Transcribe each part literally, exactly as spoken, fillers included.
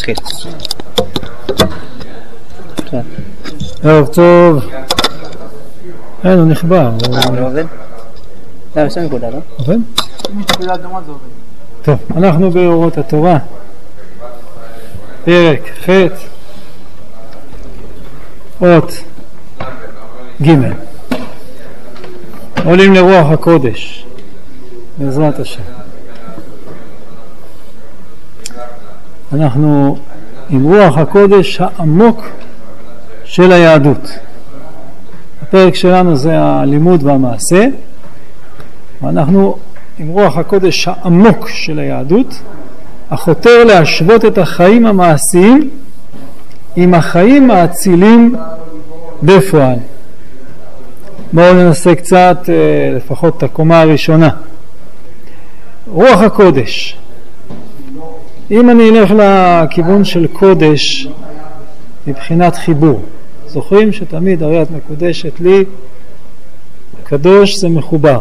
ח'. טוב, טוב. אין, הוא נחבר. הוא לא עובד? לא, יש נקודה, לא? עובד? טוב, אנחנו באורות התורה. פרק ח' אות ג' עולים לרוח הקודש בעזרת השם. אנחנו עם רוח הקודש העמוק של היהדות. הפרק שלנו זה הלימוד והמעשה, ואנחנו עם רוח הקודש העמוק של היהדות, החותר להשוות את החיים המעשיים עם החיים האצילים בפועל. בואו ננסה קצת, לפחות את הקומה הראשונה. רוח הקודש. אם אני אלך לכיוון של קודש מבחינת חיבור, זוכרים שתמיד הרי את מקודשת לי, קדוש זה מחובר.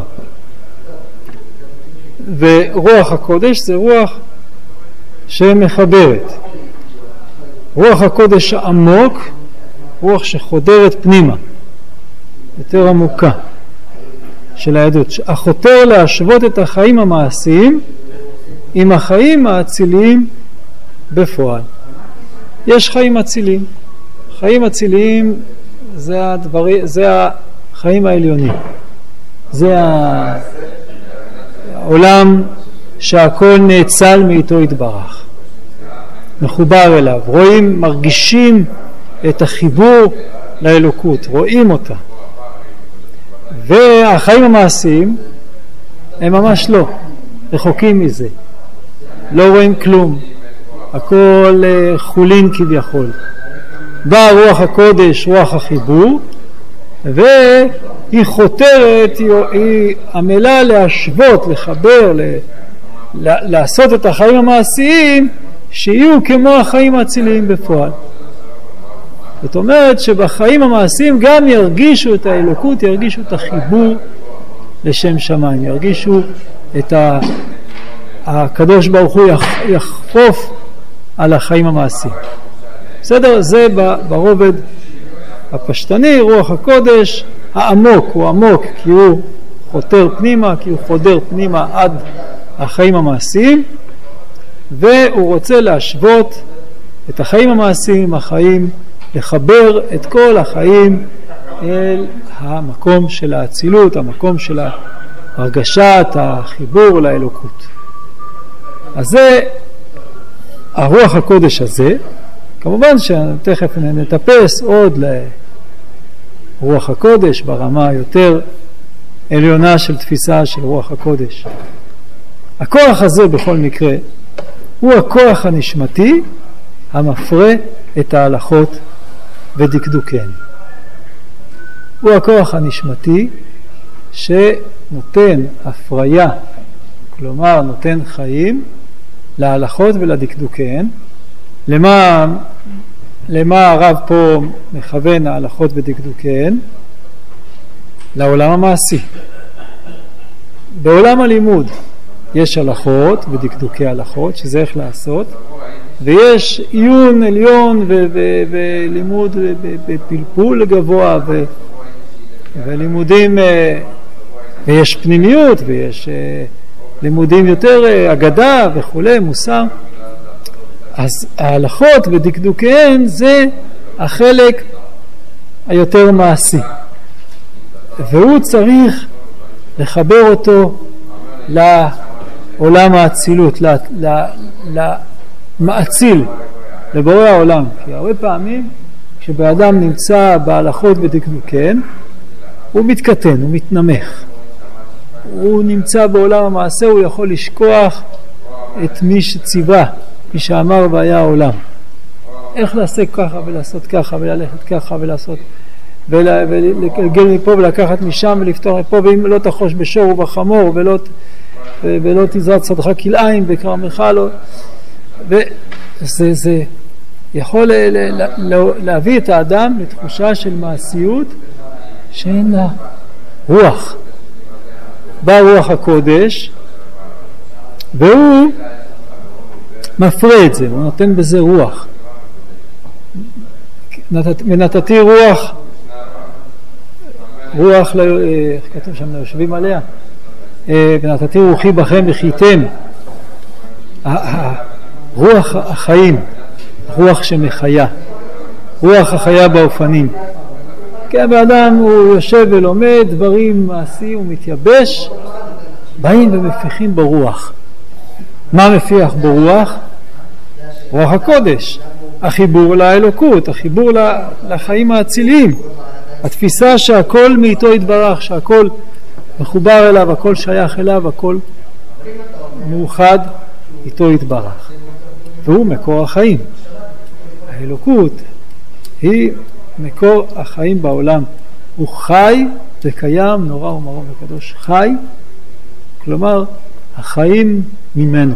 ורוח הקודש זה רוח שמחברת. רוח הקודש העמוק, רוח שחודרת פנימה, יותר עמוקה של היהדות, החותר להשוות את החיים המעשיים עם החיים האציליים בפועל. יש חיים אציליים. חיים אציליים זה הדברים, זה החיים העליונים. זה העולם שהכל נאצל מאיתו יתברך. מחובר אליו. רואים, מרגישים את החיבור לאלוקות. רואים אותה. והחיים המעשיים הם ממש לא. רחוקים מזה. לא רואים כלום. הכל חולין כביכול. באה רוח הקודש, רוח החיבור, והיא חותרת, היא, היא עמלה להשוות, לחבר, ל, ל, לעשות את החיים המעשיים שיהיו כמו החיים האציליים בפועל. זאת אומרת שבחיים המעשיים גם ירגישו את האלוקות, ירגישו את החיבור לשם שמיים, ירגישו את ה, הקדוש ברוך הוא יחפוף על החיים המעשיים. בסדר? זה ברובד הפשטני, רוח הקודש העמוק, הוא עמוק כי הוא חותר פנימה, כי הוא חודר פנימה עד החיים המעשיים, והוא רוצה להשוות את החיים המעשיים, החיים, לחבר את כל החיים אל המקום של האצילות, המקום של הרגשת החיבור לאלוקות. אז זה הרוח הקודש הזה. כמובן שתכף נטפס עוד לרוח הקודש ברמה היותר עליונה של תפיסה של רוח הקודש. הכוח הזה בכל מקרה הוא הכוח הנשמתי המפרה את ההלכות ודקדוקיהן. הוא הכוח הנשמתי שנותן הפריה, כלומר נותן חיים להלכות ולדקדוקיהן. למה, למה הרב פה מכוון ההלכות ודקדוקיהן? לעולם המעשי. בעולם הלימוד יש הלכות ודקדוקי הלכות, שזה איך לעשות, ויש עיון עליון ו- ו- ולימוד בפלפול גבוה ו- ולימודים, ויש פנימיות ויש לימודים יותר אגדה וכולי, מוסר. אז ההלכות ודקדוקיהן זה החלק היותר מעשי, והוא צריך לחבר אותו לעולם האצילות, למאציל, לבורא העולם. כי הרבה פעמים כשבאדם נמצא בהלכות ודקדוקיהן הוא מתקטן, הוא מתנמך, הוא נמצא בעולם המעשה, הוא יכול לשכוח את מי שציווה, מי שאמר והיה העולם. איך לעשות ככה ולעשות ככה וללכת ככה ולעשות ולגלגל מפה ולקחת משם ולפתור מפה, ואם לא תחוש בשור ובחמור ולא, ולא תזרת צדך כלאיים וכרמך לא. וזה זה יכול להביא את האדם לתחושה של מעשיות שאין לה רוח. בא רוח הקודש והוא מפרה את זה, הוא נותן בזה רוח. ונתתי רוח, רוח, איך כתוב שם, ליושבים עליה, ונתתי רוחי בכם וחייתם. רוח החיים, רוח שמחיה, רוח החיה באופנים. כן, באדם הוא יושב ולומד דברים מעשיים, הוא מתייבש, באים ומפיחים ברוח. מה מפיח ברוח? רוח הקודש, החיבור לאלוקות, החיבור לחיים האציליים, התפיסה שהכל מאיתו יתברך, שהכל מחובר אליו, הכל שייך אליו, הכל מאוחד איתו יתברך. והוא מקור החיים. האלוקות היא מקור החיים בעולם. הוא חי וקיים, נורא ומרום וקדוש. חי, כלומר החיים ממנו.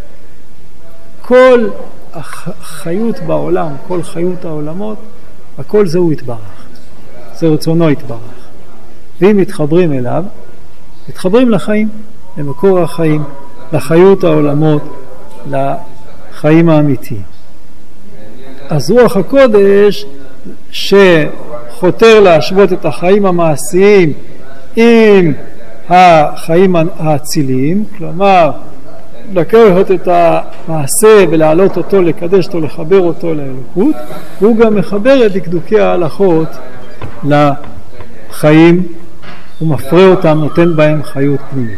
כל החיות בעולם, כל חיות העולמות, הכל זהו יתברך. זה רצונו יתברך. ואם מתחברים אליו, מתחברים לחיים, למקור החיים, לחיות העולמות, לחיים האמיתיים. אז רוח הקודש שחותר להשוות את החיים המעשיים עם החיים האציליים, כלומר לקחת את המעשה ולהעלות אותו, לקדש אותו, לחבר אותו לאלוקות, הוא גם מחבר את דקדוקי ההלכות לחיים, הוא מפרה אותם, נותן בהם חיות פנימית.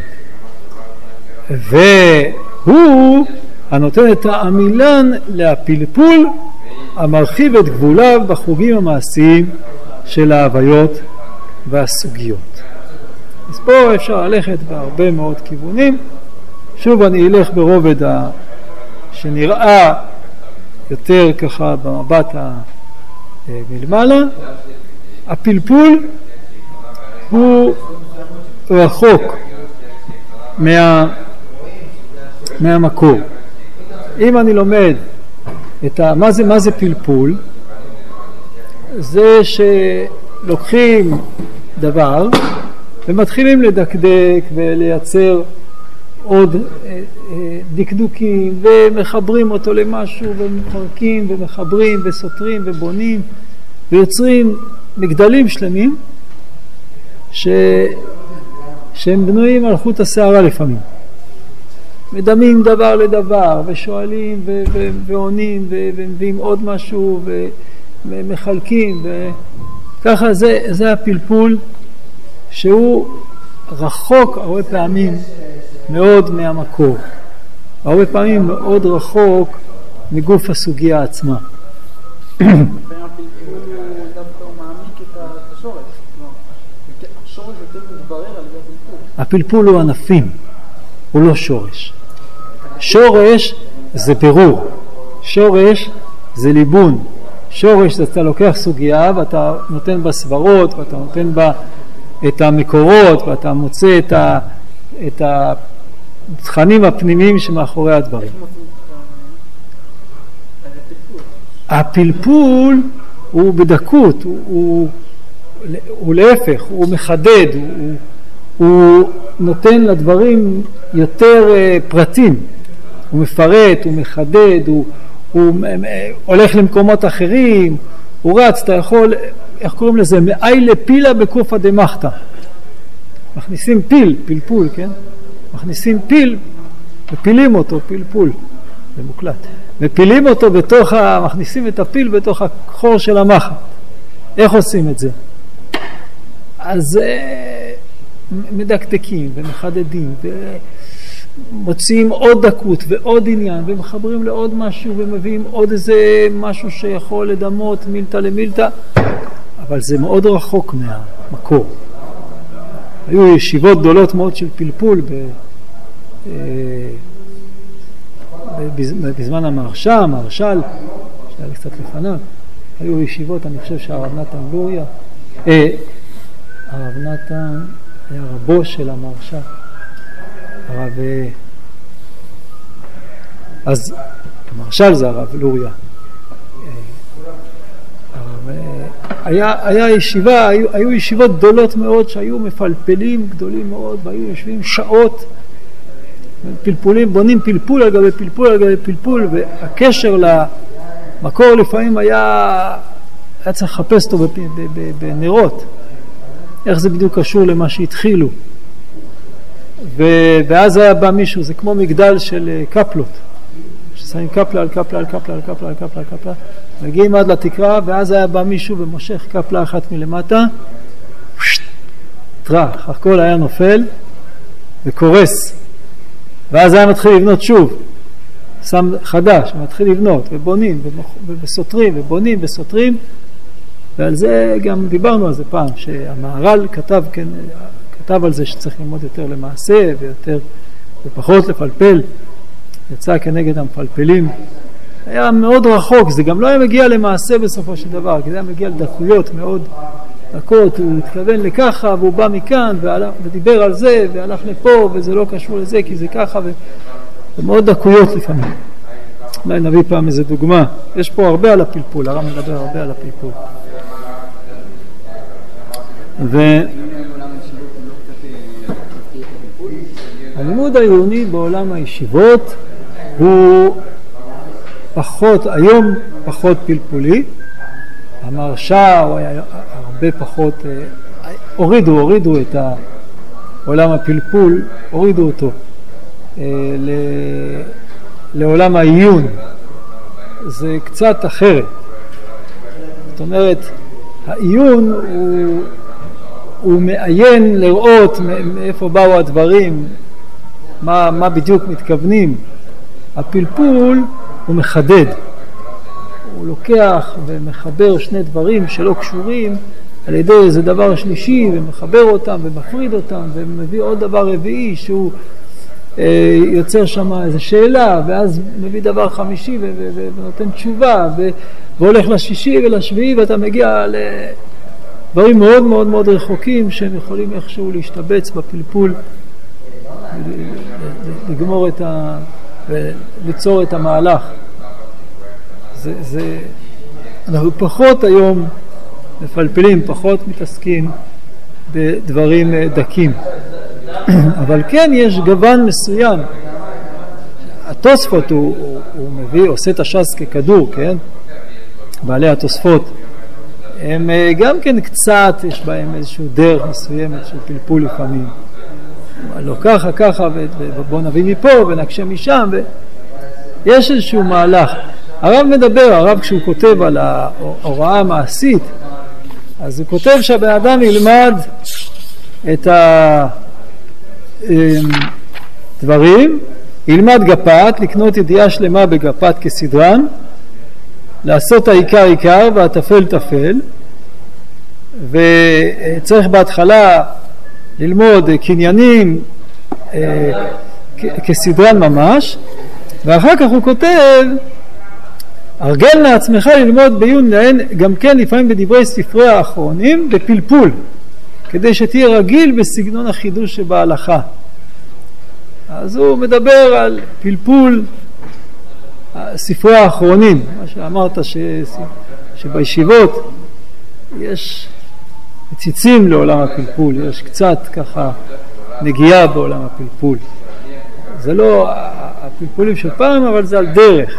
והוא הנותן את העמילן להפלפול המרחיב את גבוליו בחוגים המעשיים של ההוויות והסוגיות. אז פה אפשר ללכת בהרבה מאוד כיוונים. שוב אני אלך ברובד ה... שנראה יותר ככה במבט המלמעלה. הפלפול הוא רחוק מה... מהמקור. אם אני לומד את ה... מה זה, מה זה פלפול? זה שלוקחים דבר ומתחילים לדקדק ולייצר עוד דקדוקים ומחברים אותו למשהו ומפרקים ומחברים וסותרים ובונים ויוצרים מגדלים שלמים ש... שהם בנויים על חוט השערה לפעמים. מדמים דבר לדבר ושואלים ו- ו- ועונים ו- ומביאים עוד משהו ומחלקים וככה זה, זה הפלפול שהוא רחוק הרבה פעמים מאוד מהמקור, הרבה פעמים מאוד רחוק מגוף הסוגיה עצמה. הפלפול הוא ענפים, הוא לא שורש. שורש זה ברור, שורש זה ליבון, שורש זה אתה לוקח סוגיה ואתה נותן בה סברות ואתה נותן בה את המקורות ואתה מוצא את, ה, את התכנים הפנימיים שמאחורי הדברים. הפלפול הוא בדקות, הוא, הוא, הוא להפך, הוא מחדד, הוא, הוא נותן לדברים יותר פרטים, הוא מפרט, הוא מחדד, הוא, הוא הולך למקומות אחרים, הוא רץ, אתה יכול, איך קוראים לזה? מאי לפילה בקופה דמחתה. מכניסים פיל, פלפול, כן? מכניסים פיל, ופילים אותו, פלפול, זה מוקלט. ופילים אותו בתוך, ה... מכניסים את הפיל בתוך החור של המחט. איך עושים את זה? אז מדקדקים ומחדדים ומוציאים עוד דקות ועוד עניין ומחברים לעוד משהו ומביאים עוד איזה משהו שיכול לדמות מילתא למילתא, אבל זה מאוד רחוק מהמקור. היו ישיבות גדולות מאוד של פלפול ב... בזמן המהרש"א, המהרש"ל, שהיה קצת לפניו, היו ישיבות, אני חושב שהרב נתן לוריה, אה, הרב נתן היה רבו של המהרש"א, הרב, אז המהרש"ל זה הרב לוריה, הרב, היה, היה ישיבה, היו, היו ישיבות גדולות מאוד שהיו מפלפלים גדולים מאוד והיו יושבים שעות פלפולים, בונים פלפול על גבי פלפול על גבי פלפול, והקשר למקור לפעמים היה, היה צריך לחפש אותו בנרות, איך זה בדיוק קשור למה שהתחילו. ואז היה בא מישהו, זה כמו מגדל של קפלות, ששמים קפלה על קפלה על קפלה על קפלה על קפלה על קפלה, מגיעים עד לתקרה, ואז היה בא מישהו ומושך קפלה אחת מלמטה, טרח, הכל היה נופל וקורס, ואז היה מתחיל לבנות שוב, שם חדש, מתחיל לבנות, ובונים, וסותרים, ובונים, וסותרים, ועל זה גם דיברנו על זה פעם, שהמהר"ל כתב, כן, כתב על זה שצריך ללמוד יותר למעשה, ויותר, ופחות לפלפל, יצא כנגד המפלפלים, היה מאוד רחוק, זה גם לא היה מגיע למעשה בסופו של דבר, כי זה היה מגיע לדקויות מאוד דקות, הוא התכוון לככה, והוא בא מכאן, והלך, ודיבר על זה, והלך לפה, וזה לא קשור לזה, כי זה ככה, וזה מאוד דקויות לפעמים. אולי נביא פעם איזה דוגמה, יש פה הרבה על הפלפול, הרב מדבר הרבה על הפלפול. ו... הלימוד העיוני בעולם הישיבות הוא פחות, היום פחות פלפולי, המרשה הוא היה הרבה פחות, הורידו, הורידו את עולם הפלפול, הורידו אותו לעולם העיון, זה קצת אחרת. זאת אומרת, העיון הוא, הוא מעיין לראות מאיפה באו הדברים, מה, מה בדיוק מתכוונים. הפלפול הוא מחדד, הוא לוקח ומחבר שני דברים שלא קשורים על ידי איזה דבר שלישי, ומחבר אותם ומפריד אותם ומביא עוד דבר רביעי שהוא אה, יוצר שם איזו שאלה, ואז מביא דבר חמישי ו- ו- ונותן תשובה ו- והולך לשישי ולשביעי, ואתה מגיע לדברים מאוד מאוד מאוד רחוקים שהם יכולים איכשהו להשתבץ בפלפול, לגמור את ה... וליצור את המהלך. זה, זה, אנחנו פחות היום מפלפלים, פחות מתעסקים בדברים דקים. אבל כן יש גוון מסוים. התוספות הוא, הוא, הוא מביא, עושה את הש"ס ככדור, כן? בעלי התוספות. הם גם כן קצת, יש בהם איזשהו דרך מסוימת של פלפול לפעמים. לא ככה, ככה, ובוא נביא מפה ונקשה משם, ויש איזשהו מהלך. הרב מדבר, הרב כשהוא כותב על ההוראה המעשית, אז הוא כותב שהבן אדם ילמד את הדברים, ילמד גפת, לקנות ידיעה שלמה בגפת כסדרן, לעשות העיקר עיקר והתפל תפל, וצריך בהתחלה ללמוד קניינים אה, כסדרן ממש, ואחר כך הוא כותב, ארגל לעצמך ללמוד בעיון לעין גם כן לפעמים בדברי ספרי האחרונים בפלפול, כדי שתהיה רגיל בסגנון החידוש שבהלכה. אז הוא מדבר על פלפול ספרי האחרונים, מה שאמרת ש... שבישיבות יש מציצים לעולם הפלפול, יש קצת ככה נגיעה בעולם הפלפול. זה לא הפלפולים של פעם, אבל זה על דרך.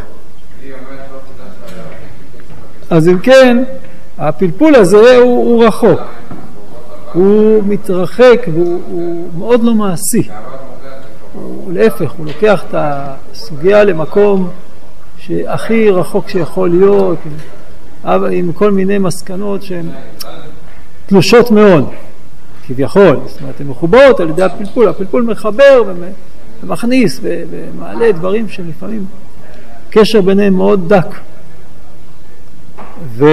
אז אם כן, הפלפול הזה הוא, הוא רחוק, הוא מתרחק והוא הוא מאוד לא מעשי. הוא להפך, הוא לוקח את הסוגיה למקום שהכי רחוק שיכול להיות, עם, עם כל מיני מסקנות שהן תלושות מאוד, כביכול. זאת אומרת, הן מחוברות על ידי הפלפול. הפלפול מחבר ומכניס ומעלה דברים שלפעמים קשר ביניהם מאוד דק. ו...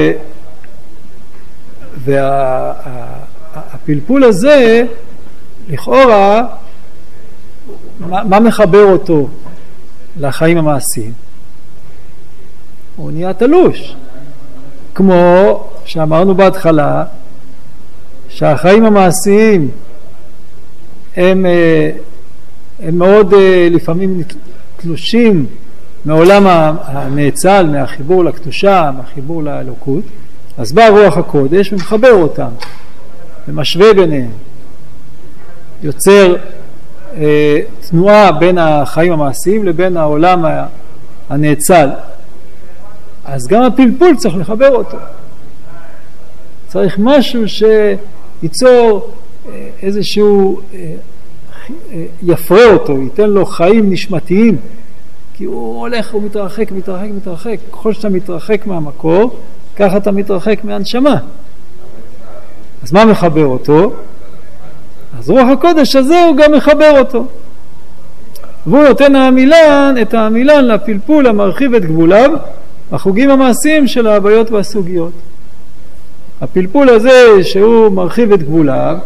והפלפול הזה, לכאורה, מה, מה מחבר אותו לחיים המעשיים? הוא נהיה תלוש. כמו שאמרנו בהתחלה, שהחיים המעשיים הם, הם מאוד לפעמים תלושים מעולם הנאצל, מהחיבור לקדושה, מהחיבור לאלוקות. אז בא רוח הקודש ומחבר אותם, ומשווה ביניהם, יוצר אה, תנועה בין החיים המעשיים לבין העולם הנאצל. אז גם הפלפול צריך לחבר אותו. צריך משהו שייצור אה, איזשהו, אה, אה, יפרה אותו, ייתן לו חיים נשמתיים, כי הוא הולך, הוא מתרחק, מתרחק, מתרחק. ככל שאתה מתרחק מהמקור, ככה אתה מתרחק מהנשמה. אז מה מחבר אותו? אז רוח הקודש הזה הוא גם מחבר אותו. והוא נותן העמילן, את העמילן לפלפול המרחיב את גבוליו, החוגים המעשיים של ההוויות והסוגיות. הפלפול הזה שהוא מרחיב את גבוליו,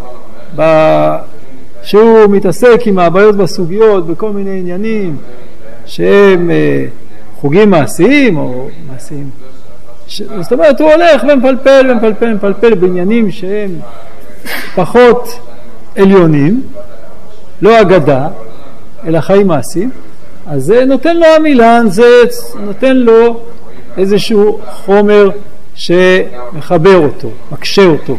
שהוא מתעסק עם ההוויות והסוגיות בכל מיני עניינים שהם חוגים מעשיים או מעשיים. ש... זאת אומרת, הוא הולך ומפלפל ומפלפל ומפלפל בעניינים שהם פחות עליונים, לא אגדה, אלא חיים מעשיים. אז זה נותן לו המילן, זה נותן לו איזשהו חומר שמחבר אותו, מקשה אותו.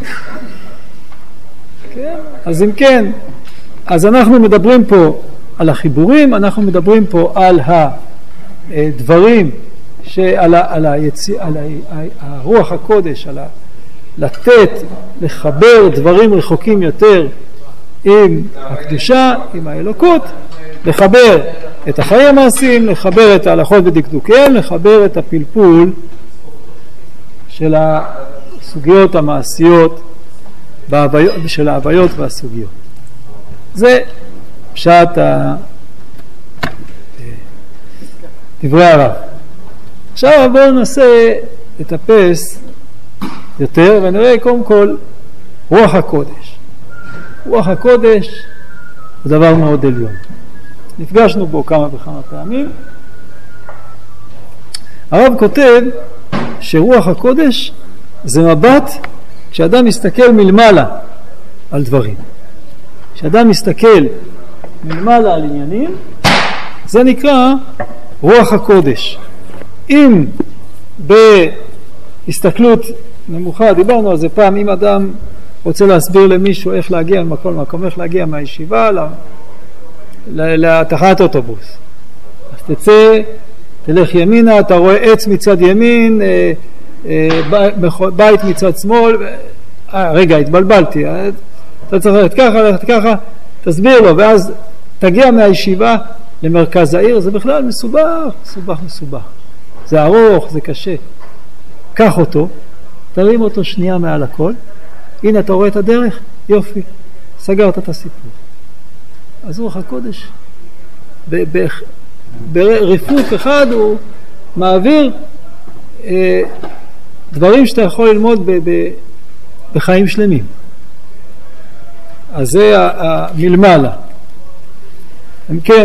כן? אז אם כן, אז אנחנו מדברים פה על החיבורים, אנחנו מדברים פה על הדברים, שעל ה, על היציא, על ה, הרוח הקודש, על ה, לתת, לחבר דברים רחוקים יותר עם הקדושה, עם האלוקות, לחבר את החיים המעשיים, לחבר את ההלכות ודקדוקיהם, לחבר את הפלפול של הסוגיות המעשיות של ההוויות והסוגיות. זה פשט ה... דברי הרב. עכשיו בואו ננסה לטפס יותר ונראה קודם כל רוח הקודש. רוח הקודש הוא דבר מאוד עליון. נפגשנו בו כמה וכמה פעמים. הרב כותב שרוח הקודש זה מבט כשאדם מסתכל מלמעלה על דברים. כשאדם מסתכל מלמעלה על עניינים, זה נקרא רוח הקודש. אם בהסתכלות נמוכה, דיברנו על זה פעם, אם אדם רוצה להסביר למישהו איך להגיע ממקום למקום, איך להגיע מהישיבה לתחנת אוטובוס, אז תצא, תלך ימינה, אתה רואה עץ מצד ימין, בית מצד שמאל, אה, רגע, התבלבלתי, אתה צריך ללכת ככה, ללכת ככה, תסביר לו, ואז תגיע מהישיבה למרכז העיר. זה בכלל מסובך, מסובך, מסובך. זה ארוך, זה קשה. קח אותו, תרים אותו שנייה מעל הכל, הנה אתה רואה את הדרך, יופי, סגרת את הסיפור. אז רוח הקודש, ברפוף אחד הוא מעביר אה, דברים שאתה יכול ללמוד ב, ב, בחיים שלמים. אז זה המלמעלה. אם כן,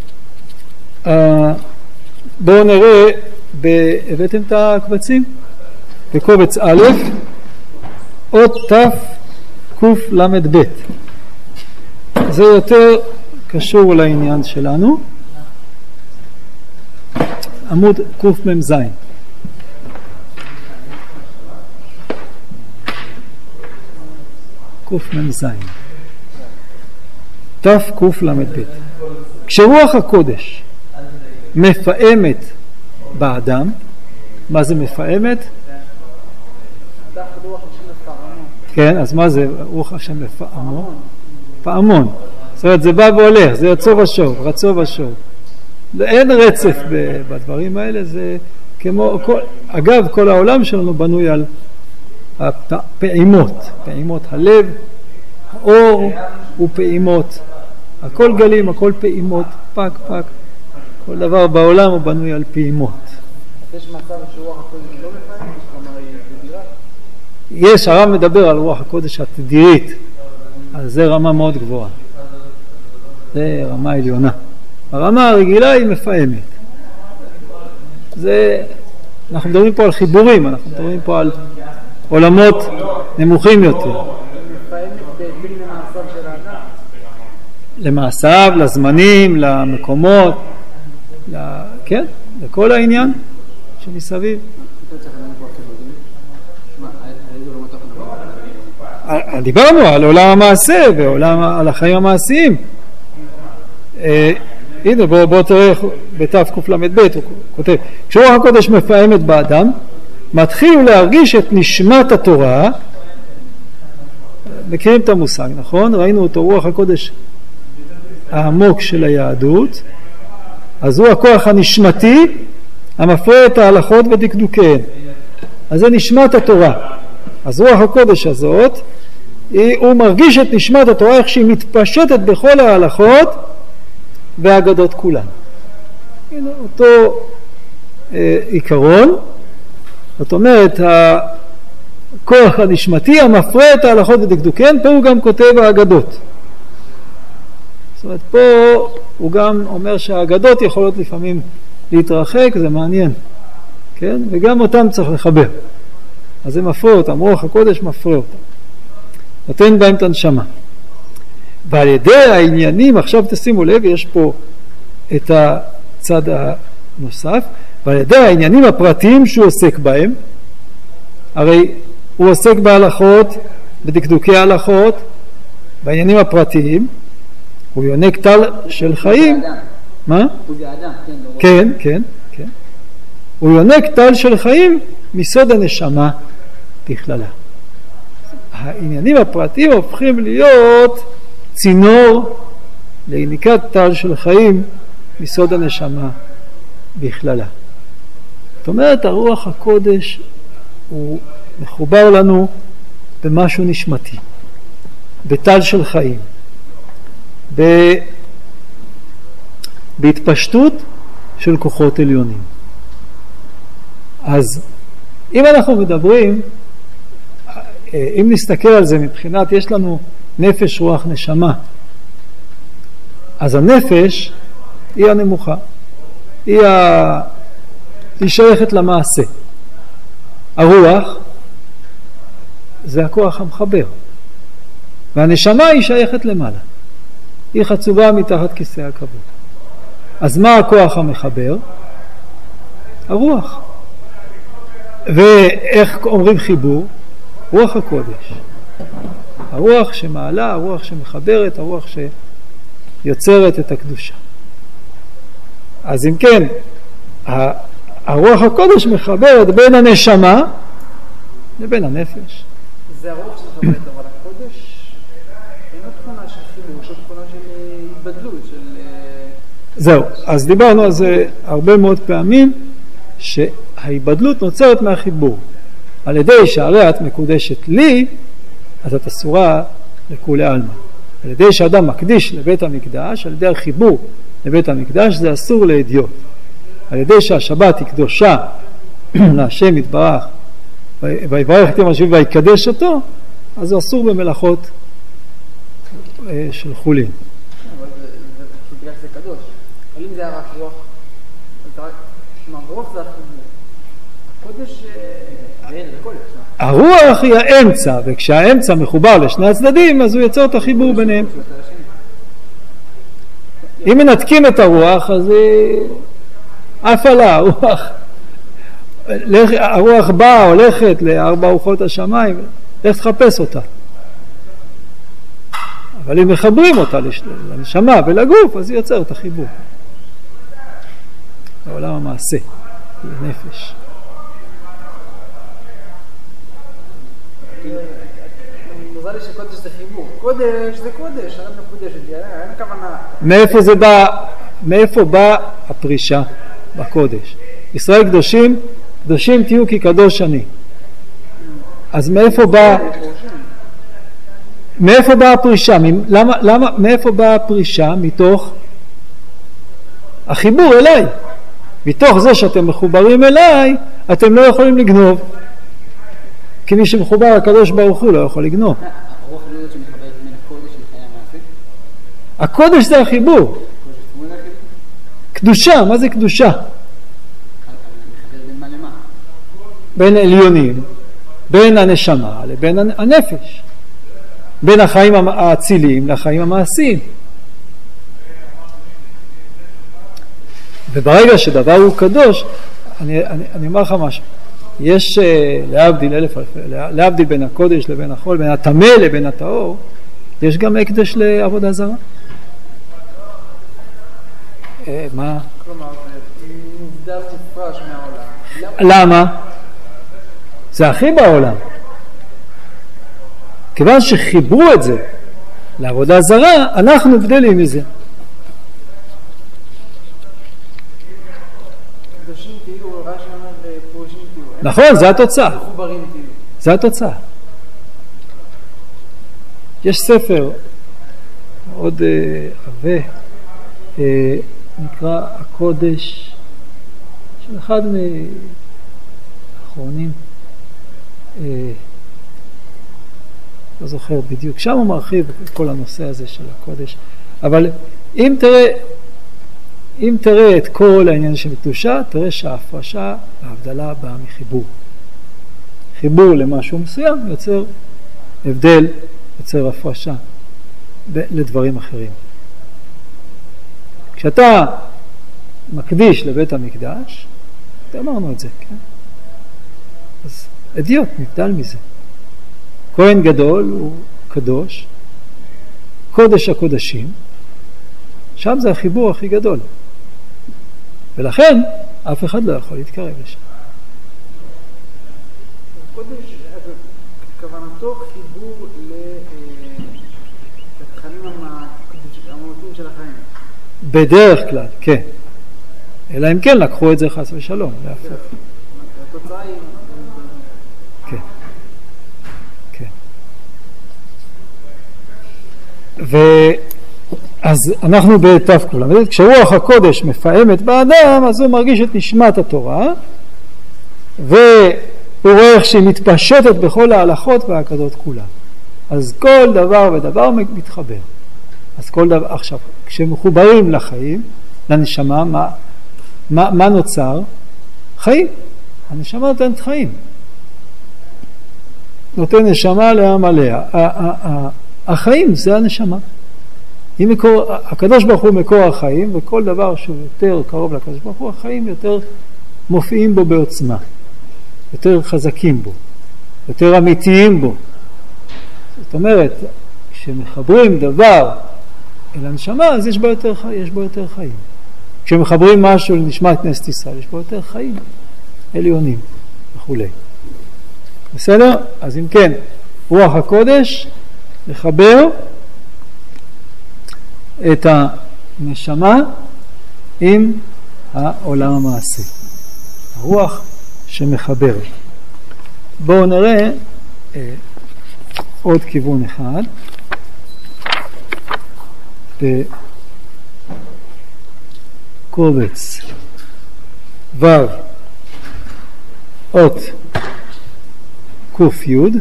בואו נראה, הבאתם את הקבצים? בקובץ א', עוד ת' קוף למד ב'. זה יותר קשור לעניין שלנו. עמוד קוף ממז. קוף ממז. ת' קוף למד ב'. כשרוח הקודש מפעמת באדם, מה זה מפעמת? כן, אז מה זה רוח השם מפעמו? פעמון. זאת אומרת, זה בא והולך, זה יצוא ושוב, רצוא ושוב. אין רצף בדברים האלה, זה כמו, כל, אגב, כל העולם שלנו בנוי על הפעימות, פעימות הלב, האור ופעימות. הכל גלים, הכל פעימות, פק פק. כל דבר בעולם הוא בנוי על פעימות. יש מצב שרוח הקודש לא מפעמת? כלומר היא תדירה? יש, הרב מדבר על רוח הקודש התדירית. אז זה רמה מאוד גבוהה. זה רמה עליונה. הרמה הרגילה היא מפעמת. זה, אנחנו מדברים פה על חיבורים, אנחנו מדברים פה על עולמות נמוכים יותר. היא מפעמת בהתאם למעשיו של האדם? למעשיו, לזמנים, למקומות, כן, לכל העניין שמסביב. דיברנו על עולם המעשה ועולם על החיים המעשיים. אה, הנה בוא, בוא תראה בתף קל"ב הוא כותב, כשרוח הקודש מפעמת באדם, מתחיל להרגיש את נשמת התורה, מכירים את המושג, נכון? ראינו אותו, רוח הקודש העמוק של היהדות, אז הוא הכוח הנשמתי המפרה את ההלכות ודקדוקיהן, אז זה נשמת התורה. אז רוח הקודש הזאת, היא, הוא מרגיש את נשמת התורה איך שהיא מתפשטת בכל ההלכות והאגדות כולן. הנה אותו אה, עיקרון, זאת אומרת הכוח הנשמתי המפרה את ההלכות ודקדוקיהן, פה הוא גם כותב האגדות. זאת אומרת פה הוא גם אומר שהאגדות יכולות לפעמים להתרחק, זה מעניין, כן? וגם אותם צריך לחבר, אז זה מפרה אותם, רוח הקודש מפרה אותם, נותן בהם את הנשמה. ועל ידי העניינים, עכשיו תשימו לב, יש פה את הצד הנוסף, ועל ידי העניינים הפרטיים שהוא עוסק בהם, הרי הוא עוסק בהלכות, בדקדוקי ההלכות, בעניינים הפרטיים, הוא יונק טל של חיים. מה? הוא זה האדם, כן. כן, כן, כן. הוא יונק טל של חיים מסוד הנשמה בכללה. העניינים הפרטיים הופכים להיות צינור ליניקת טל של חיים מסוד הנשמה בכללה. זאת אומרת, הרוח הקודש הוא מחובר לנו במשהו נשמתי, בטל של חיים, ב... בהתפשטות של כוחות עליונים. אז אם אנחנו מדברים, אם נסתכל על זה מבחינת, יש לנו נפש, רוח, נשמה, אז הנפש היא הנמוכה, היא, ה... היא שייכת למעשה. הרוח זה הכוח המחבר, והנשמה היא שייכת למעלה, היא חצובה מתחת כיסא הכבוד. אז מה הכוח המחבר? הרוח. ואיך אומרים חיבור? רוח הקודש, הרוח שמעלה, הרוח שמחברת, הרוח שיוצרת את הקדושה. אז אם כן, הרוח הקודש מחברת בין הנשמה לבין הנפש. זה הרוח שמחברת, אבל הקודש אין לו תכונה של חיבור, יש לו תכונה של התבדלות, של... זהו, אז דיברנו על זה הרבה מאוד פעמים, שההתבדלות נוצרת מהחיבור. על ידי שהרי את מקודשת לי, אז את אסורה לכולי עלמא. על ידי שאדם מקדיש לבית המקדש, על ידי החיבור לבית המקדש, זה אסור לאדיוט. על ידי שהשבת היא קדושה להשם יתברך, ויברך את יום השביעי ויקדש אותו, אז זה אסור במלאכות של חולין. אבל זה בגלל שזה קדוש. אבל אם זה היה רק רוח, כלומר רוח זה החיבור. הקודש... הרוח היא האמצע, וכשהאמצע מחובר לשני הצדדים, אז הוא יוצר את החיבור ביניהם. אם מנתקים את הרוח, אז אף עלה, הרוח, הרוח באה, הולכת לארבע רוחות השמיים, לך תחפש אותה. אבל אם מחברים אותה לנשמה ולגוף, אז היא יוצר את החיבור. לעולם המעשה, לנפש. מוזר לי שקודש זה חיבור. קודש זה קודש, הרב מקודש, אין הכוונה. מאיפה זה בא, מאיפה בא הפרישה בקודש? ישראל קדושים, קדושים תהיו כי קדוש אני. אז מאיפה בא, מאיפה בא הפרישה? למה, למה, מאיפה בא הפרישה? מתוך החיבור אליי. מתוך זה שאתם מחוברים אליי, אתם לא יכולים לגנוב. כי מי שמחובר לקדוש ברוך הוא לא יכול לגנוב. הרוח לא יודעת שמחברת בין הקודש לחיי המעשה? הקודש זה החיבור. קדושה, מה זה קדושה? מחבר בין מה למה? בין עליונים, בין הנשמה לבין הנפש. בין החיים האציליים לחיים המעשיים. וברגע שדבר הוא קדוש, אני, אני, אני אומר לך משהו. יש להבדיל אלף אלפי, להבדיל בין הקודש לבין החול, בין הטמא לבין הטהור, יש גם הקדש לעבודה זרה. אה, מה? כלומר, זה מובדל מופרש מהעולם. למה? זה הכי בעולם. כיוון שחיברו את זה לעבודה זרה, אנחנו הבדלים מזה. קדושים תהיו, רש"י אומר פרושים תהיו. נכון, זה התוצאה. מחוברים תהיו. זה התוצאה. יש ספר מאוד אה, עבה, אה, נקרא הקודש, של אחד מהאחרונים, אה, לא זוכר בדיוק, שם הוא מרחיב את כל הנושא הזה של הקודש, אבל אם תראה, אם תראה את כל העניין של קדושה, תראה שההפרשה, ההבדלה באה מחיבור. חיבור למשהו מסוים יוצר הבדל, יוצר הפרשה לדברים אחרים. כשאתה מקדיש לבית המקדש, אמרנו את זה, כן? אז אדיוט נבדל מזה. כהן גדול הוא קדוש, קודש הקודשים, שם זה החיבור הכי גדול. ולכן אף אחד לא יכול להתקרב לשם. קודש, כוונתו חיבור לתכנים המהותיים של החיים. בדרך כלל, כן. אלא אם כן לקחו את זה חס ושלום, להפך. התוצאה היא... כן. כן. ואז אנחנו בתף כולם. כשרוח הקודש מפעמת באדם, אז הוא מרגיש את נשמת התורה, והוא רואה איך שהיא מתפשטת בכל ההלכות והעקדות כולה. אז כל דבר ודבר מתחבר. אז כל דבר, עכשיו, כשמחוברים לחיים, לנשמה, מה, מה, מה נוצר? חיים. הנשמה נותנת חיים. נותן נשמה לעם עליה. החיים זה הנשמה. היא מקור, הקדוש ברוך הוא מקור החיים, וכל דבר שהוא יותר קרוב לקדוש ברוך הוא, החיים יותר מופיעים בו בעוצמה. יותר חזקים בו. יותר אמיתיים בו. זאת אומרת, כשמחברים דבר אל הנשמה, אז יש בו יותר, יש בו יותר חיים. כשמחברים משהו לנשמת כנסת ישראל, יש בו יותר חיים עליונים וכו'. בסדר? אז אם כן, רוח הקודש לחבר את הנשמה עם העולם המעשי. הרוח שמחבר. בואו נראה אה, עוד כיוון אחד. בקובץ ו' אות קוף יוד,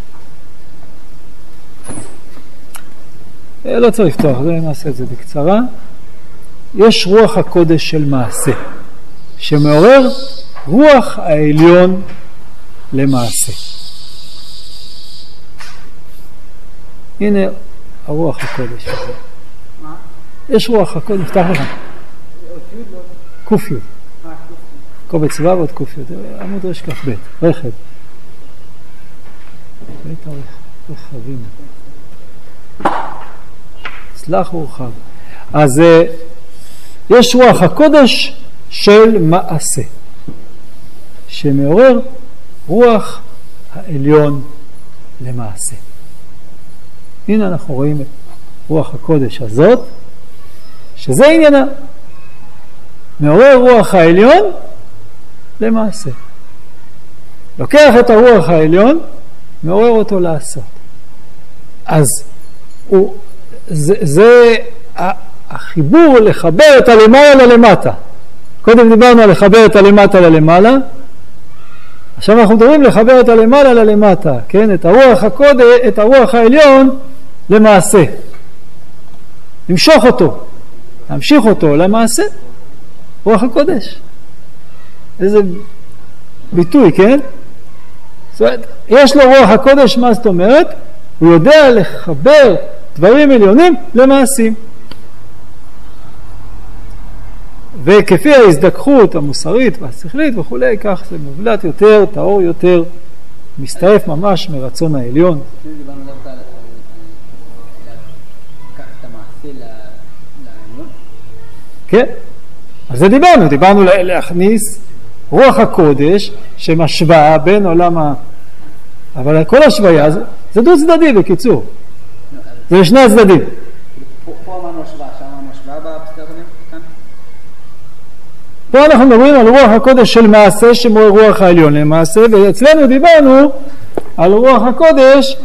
לא צריך לפתוח, נעשה את זה בקצרה. יש רוח הקודש של מעשה שמעורר רוח העליון למעשה. הנה הרוח הקודש הזה. מה? יש רוח הקודש, נפתח לך. קוף יוד. קובץ ו' עוד קוף יוד. עמוד רש כף ב', רכב. בית הרכבים. סלח ורחב. אז יש רוח הקודש של מעשה, שמעורר רוח העליון למעשה. הנה אנחנו רואים את רוח הקודש הזאת, שזה עניינה. מעורר רוח העליון למעשה. לוקח את הרוח העליון, מעורר אותו לעשות. אז הוא, זה, זה החיבור לחבר את הלמעלה ללמטה. קודם דיברנו על לחבר את הלמטה ללמעלה, עכשיו אנחנו מדברים לחבר את הלמעלה ללמטה, כן? את הרוח הקודש, את הרוח העליון למעשה. למשוך אותו, להמשיך אותו למעשה, רוח הקודש. איזה ביטוי, כן? זאת אומרת, יש לו רוח הקודש, מה זאת אומרת? הוא יודע לחבר דברים עליונים למעשים. וכפי ההזדככות המוסרית והשכלית וכולי, כך זה מובלט יותר, טהור יותר, מסתעף ממש מרצון העליון. דיברנו דווקא על לקחת את המעשה לעליון? כן, אז זה דיברנו, דיברנו להכניס רוח הקודש שמשווה בין עולם ה... אבל כל השוויה זה, זה דו צדדי בקיצור. זה לשני הצדדים. פה אמרנו השוואה, שם אמרנו השוואה בפסקה הקודמת כאן? פה אנחנו מדברים על רוח הקודש של מעשה שמורה רוח העליון למעשה, ואצלנו דיברנו על רוח הקודש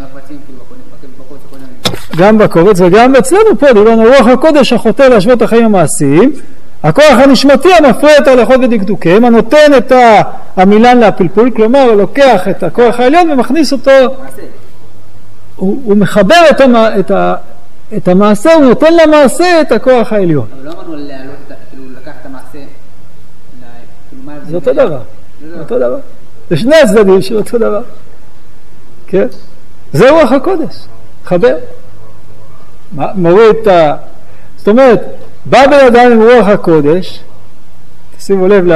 גם בקובץ וגם אצלנו פה דיברנו על רוח הקודש החותר להשוות החיים המעשיים, הכוח הנשמתי המפריע את ההלכות ודקדוקיהם, הנותן את המילן להפלפול, כלומר הוא לוקח את הכוח העליון ומכניס אותו, הוא, הוא מחבר את, המ, את, ה, את המעשה, הוא נותן למעשה את הכוח העליון. אבל לא אמרנו להעלות, כאילו לקח את המעשה, כאילו מה... זה אותו דבר, זה אותו דבר. זה שני הצדדים של אותו דבר. כן? זה רוח הקודש, חבר. מוריד את ה... זאת אומרת, בא בן אדם עם רוח הקודש, תשימו לב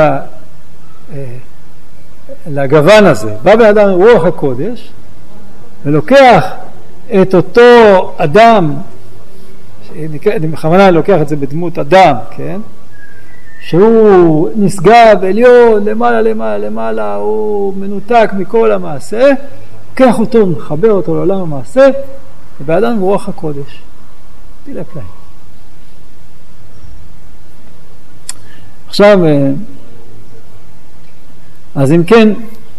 לגוון הזה, בא בן אדם עם רוח הקודש, ולוקח את אותו אדם, אני בכוונה לוקח את זה בדמות אדם, כן? שהוא נשגב עליון, למעלה למעלה למעלה, הוא מנותק מכל המעשה, לוקח אותו, מחבר אותו לעולם המעשה, ובן אדם עם רוח הקודש. תלך להם. עכשיו, אז אם כן,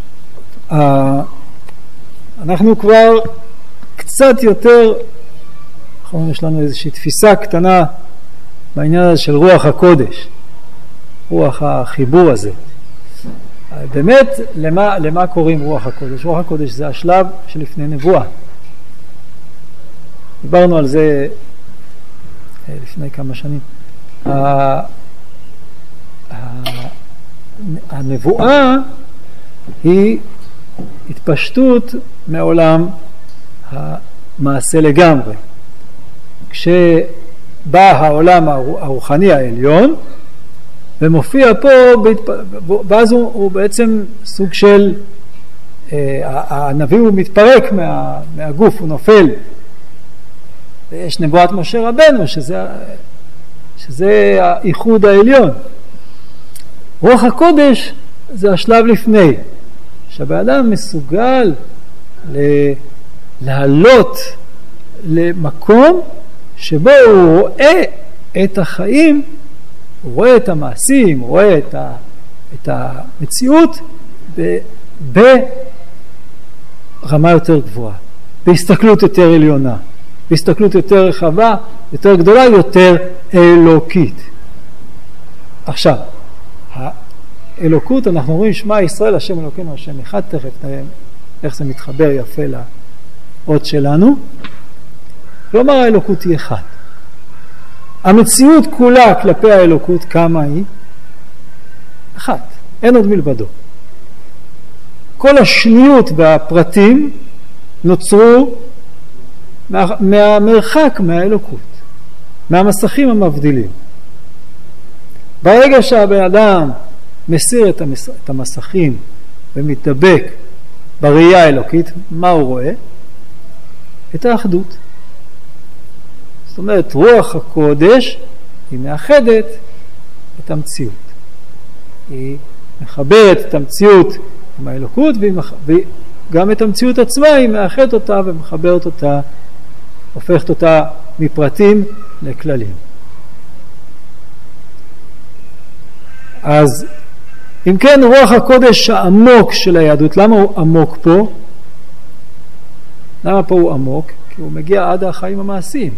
אנחנו כבר קצת יותר, יש לנו איזושהי תפיסה קטנה בעניין הזה של רוח הקודש, רוח החיבור הזה. באמת, למה, למה קוראים רוח הקודש? רוח הקודש זה השלב שלפני נבואה. דיברנו על זה לפני כמה שנים. הנבואה היא התפשטות מעולם המעשה לגמרי. כשבא העולם הרוחני העליון ומופיע פה, ואז הוא, הוא בעצם סוג של, הנביא הוא מתפרק מה, מהגוף, הוא נופל. ויש נבואת משה רבנו, שזה, שזה האיחוד העליון. רוח הקודש זה השלב לפני, שהבאדם מסוגל לעלות למקום שבו הוא רואה את החיים, הוא רואה את המעשים, הוא רואה את, ה, את המציאות ב, ברמה יותר גבוהה, בהסתכלות יותר עליונה, בהסתכלות יותר רחבה, יותר גדולה, יותר אלוקית. עכשיו, האלוקות, אנחנו רואים שמע ישראל, השם אלוקינו, השם אחד, תכף נראה איך זה מתחבר יפה לאות שלנו. כלומר, האלוקות היא אחד. המציאות כולה כלפי האלוקות, כמה היא? אחת. אין עוד מלבדו. כל השניות והפרטים נוצרו מה, מהמרחק מהאלוקות, מהמסכים המבדילים. ברגע שהבן אדם מסיר את, המס... את המסכים ומתדבק בראייה האלוקית, מה הוא רואה? את האחדות. זאת אומרת, רוח הקודש היא מאחדת את המציאות. היא מחברת את המציאות עם האלוקות, וגם את המציאות עצמה היא מאחדת אותה ומחברת אותה, הופכת אותה מפרטים לכללים. אז אם כן, רוח הקודש העמוק של היהדות, למה הוא עמוק פה? למה פה הוא עמוק? כי הוא מגיע עד החיים המעשיים.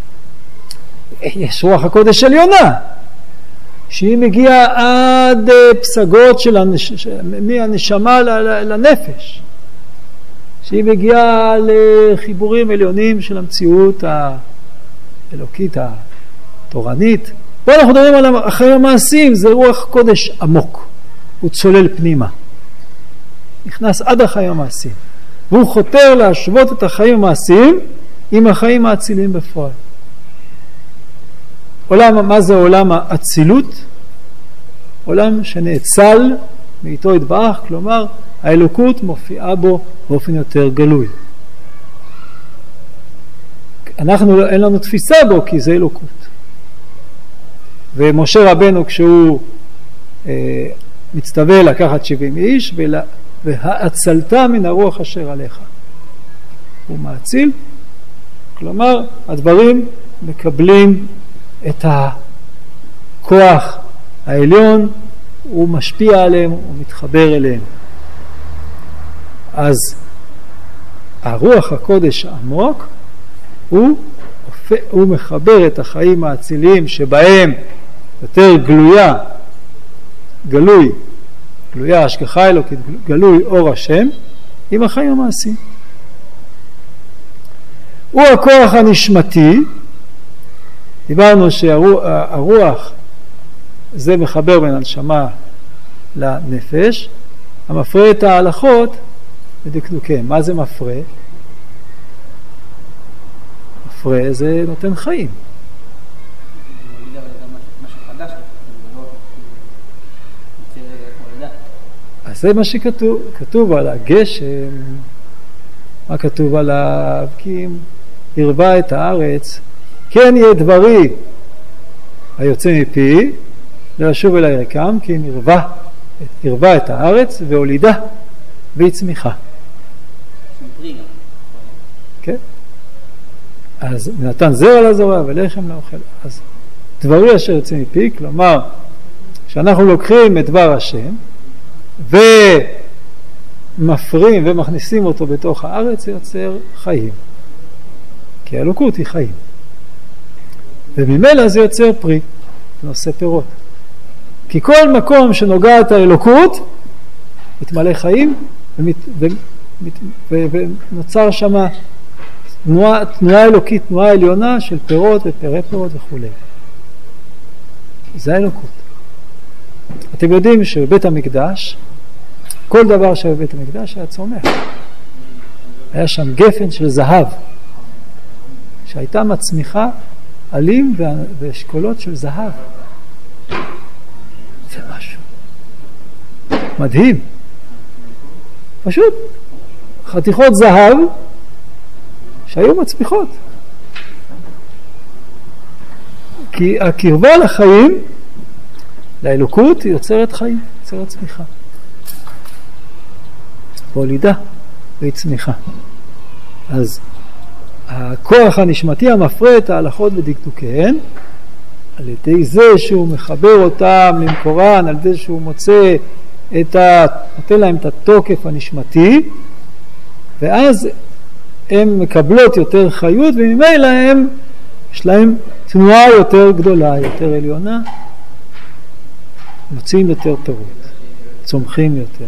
יש רוח הקודש עליונה, שהיא מגיעה עד פסגות של הנש... מהנשמה לנפש, שהיא מגיעה לחיבורים עליונים של המציאות האלוקית התורנית. פה אנחנו מדברים על החיים המעשיים, זה רוח קודש עמוק, הוא צולל פנימה, נכנס עד החיים המעשיים, והוא חותר להשוות את החיים המעשיים עם החיים האציליים בפועל. עולם, מה זה עולם האצילות? עולם שנאצל מאיתו יתברך, כלומר האלוקות מופיעה בו באופן יותר גלוי. אנחנו, אין לנו תפיסה בו כי זה אלוקות. ומשה רבנו כשהוא אה, מצטווה לקחת שבעים איש, ולה, והאצלת מן הרוח אשר עליך. הוא מאציל, כלומר הדברים מקבלים את הכוח העליון, הוא משפיע עליהם, הוא מתחבר אליהם. אז הרוח הקודש העמוק הוא, הוא מחבר את החיים האציליים שבהם יותר גלויה, גלוי, גלויה השגחה אלוקית, גלוי אור השם, עם החיים המעשיים. הוא הכוח הנשמתי, דיברנו שהרוח זה מחבר בין הנשמה לנפש, המפרה את ההלכות בדקדוקיהם. מה זה מפרה? מפרה זה נותן חיים. אז זה מה שכתוב, כתוב על הגשם, מה כתוב עליו? כי הרווה את הארץ, כן יהיה דברי היוצא מפי, לשוב אל הירקם, כי הרווה, הרווה את הארץ והולידה והיא צמיחה. כן? אז נתן זרע לזורע ולחם לאוכל. אז דברי אשר יוצא מפי, כלומר, שאנחנו לוקחים את דבר השם, ומפרים ומכניסים אותו בתוך הארץ, זה יוצר חיים. כי האלוקות היא חיים. וממילא זה יוצר פרי, זה נושא פירות. כי כל מקום שנוגעת האלוקות, מתמלא חיים, ומת, ומת, ונוצר שם תנועה, תנועה אלוקית, תנועה עליונה של פירות ופירי פירות וכו'. זה האלוקות. אתם יודעים שבבית המקדש, כל דבר שבבית המקדש היה צומח. היה שם גפן של זהב, שהייתה מצמיחה עלים ואשכולות של זהב. זה משהו מדהים. פשוט חתיכות זהב שהיו מצמיחות. כי הקרבה לחיים, לאלוקות, היא יוצרת חיים, יוצרת צמיחה. הולידה והיא צמיחה. אז הכוח הנשמתי המפרה את ההלכות ודקדוקיהן, על ידי זה שהוא מחבר אותם למקורן, על ידי שהוא מוצא את ה... נותן להם את התוקף הנשמתי, ואז הן מקבלות יותר חיות, וממילא הם, יש להם תנועה יותר גדולה, יותר עליונה, מוצאים יותר פירות, צומחים יותר.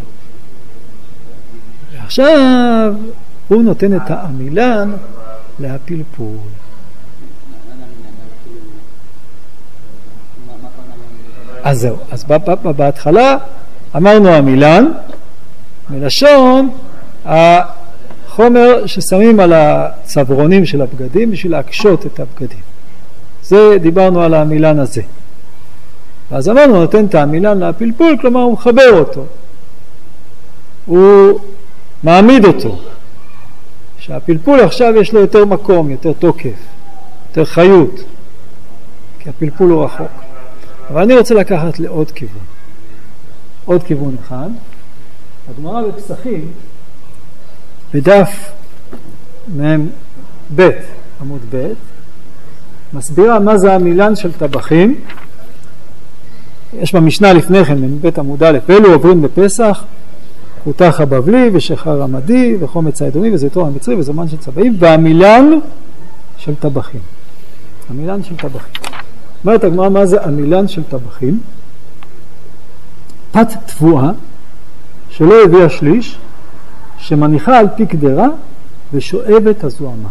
ועכשיו הוא נותן את העמילן להפלפול. אז זהו, אז בהתחלה אמרנו המילן, מלשון החומר ששמים על הצוורונים של הבגדים בשביל להקשות את הבגדים. זה דיברנו על המילן הזה. ואז אמרנו נותן את המילן להפלפול, כלומר הוא מחבר אותו. הוא מעמיד אותו. שהפלפול עכשיו יש לו יותר מקום, יותר תוקף, יותר חיות. כי הפלפול הוא רחוק. אבל אני רוצה לקחת לעוד כיוון. עוד כיוון אחד. הגמרא בפסחים, בדף מהם ב' עמוד ב', מסבירה מה זה המילן של טבחים. יש במשנה לפני כן, מבית עמוד א', אלו עוברים בפסח, חותך הבבלי ושחר עמדי וחומץ האדומי וזיתון המצרי וזמן של צבעים, והמילן של טבחים. המילן של טבחים. אומרת הגמרא מה זה המילן של טבחים? פת תבואה שלא הביאה שליש, שמניחה על פי קדרה ושואבת הזוהמה.